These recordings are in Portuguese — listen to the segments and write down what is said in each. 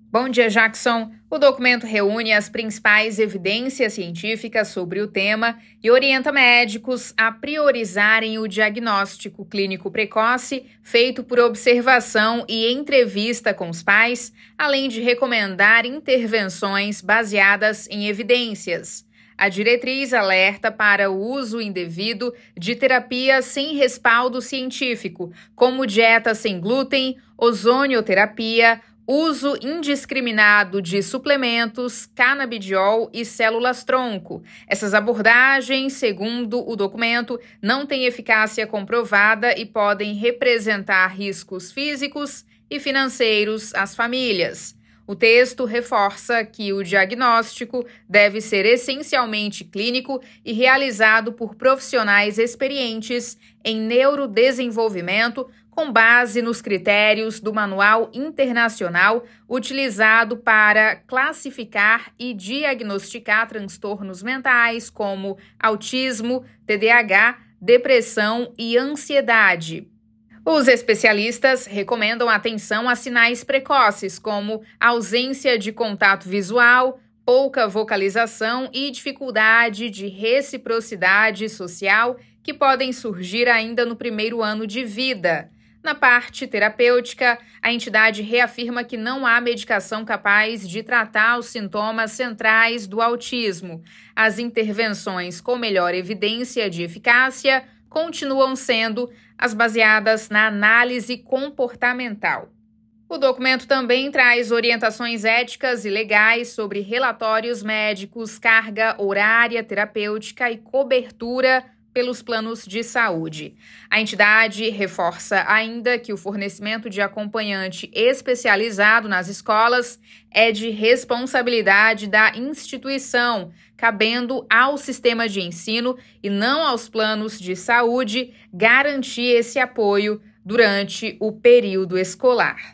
Bom dia, Jackson. O documento reúne as principais evidências científicas sobre o tema e orienta médicos a priorizarem o diagnóstico clínico precoce feito por observação e entrevista com os pais, além de recomendar intervenções baseadas em evidências. A diretriz alerta para o uso indevido de terapias sem respaldo científico, como dieta sem glúten, ozonioterapia, uso indiscriminado de suplementos, canabidiol e células-tronco. Essas abordagens, segundo o documento, não têm eficácia comprovada e podem representar riscos físicos e financeiros às famílias. O texto reforça que o diagnóstico deve ser essencialmente clínico e realizado por profissionais experientes em neurodesenvolvimento, com base nos critérios do Manual Internacional utilizado para classificar e diagnosticar transtornos mentais como autismo, TDAH, depressão e ansiedade. Os especialistas recomendam atenção a sinais precoces, como ausência de contato visual, pouca vocalização e dificuldade de reciprocidade social que podem surgir ainda no primeiro ano de vida. Na parte terapêutica, a entidade reafirma que não há medicação capaz de tratar os sintomas centrais do autismo. As intervenções com melhor evidência de eficácia continuam sendo as baseadas na análise comportamental. O documento também traz orientações éticas e legais sobre relatórios médicos, carga horária terapêutica e cobertura pelos planos de saúde. A entidade reforça ainda que o fornecimento de acompanhante especializado nas escolas é de responsabilidade da instituição, cabendo ao sistema de ensino e não aos planos de saúde garantir esse apoio durante o período escolar.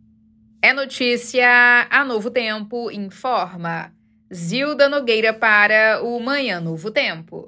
É notícia, a Novo Tempo informa. Zilda Nogueira para o Manhã Novo Tempo.